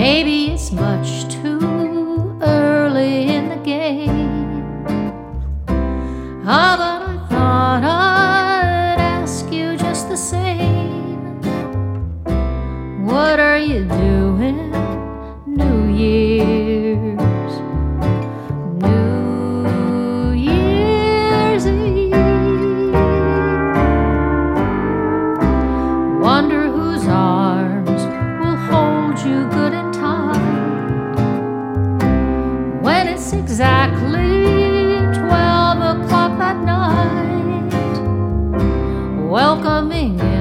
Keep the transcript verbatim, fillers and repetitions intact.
Maybe it's much too early in the game. Ah, but I thought I'd ask you just the same. What are you doing New Year's? New Year's Eve. Wonder whose arms will hold you good and tight when it's exactly twelve o'clock that night, welcoming